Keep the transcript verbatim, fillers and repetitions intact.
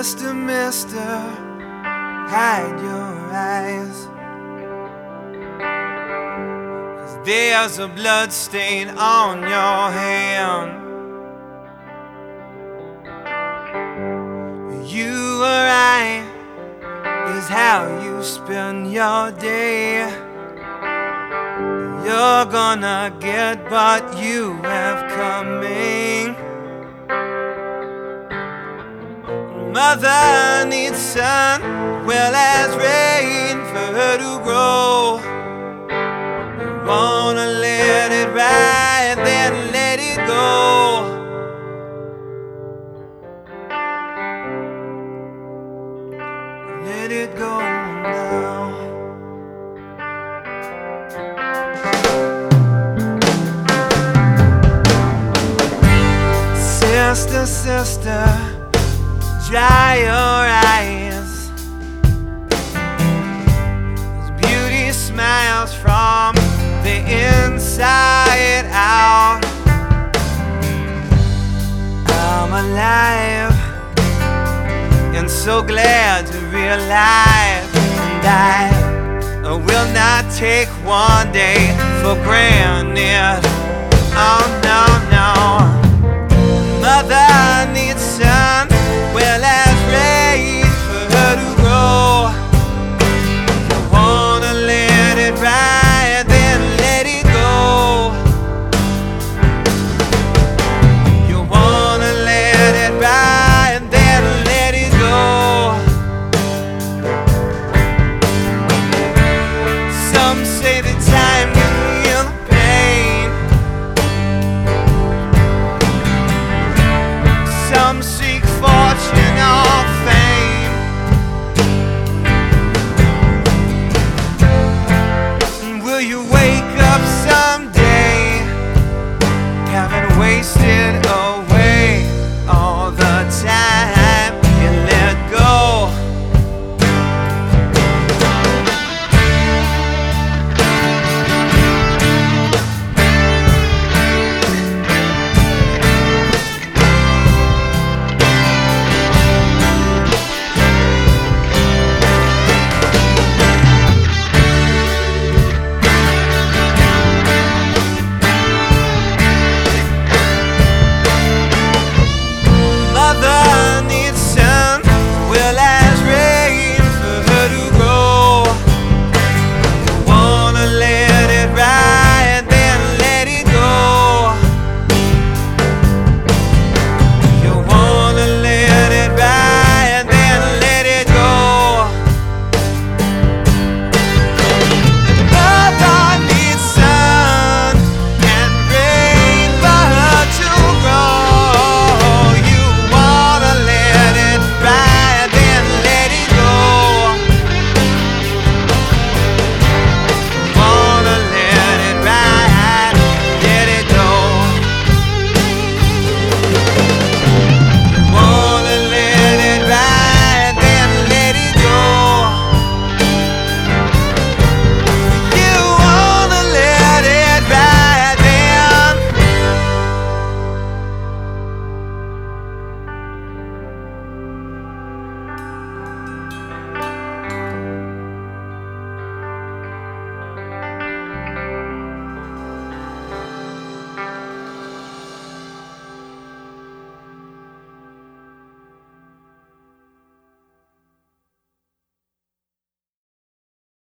Mister, Mister, hide your eyes, 'cause there's a blood stain on your hand. You or I is how you spend your day. You're gonna get what you have coming. Mother needs sun, well as rain for her to grow. You wanna let it ride, then let it go. Let it go now. Sister, sister, dry your eyes. As beauty smiles from the inside out. I'm alive and so glad to realize, and I will not take one day for granted.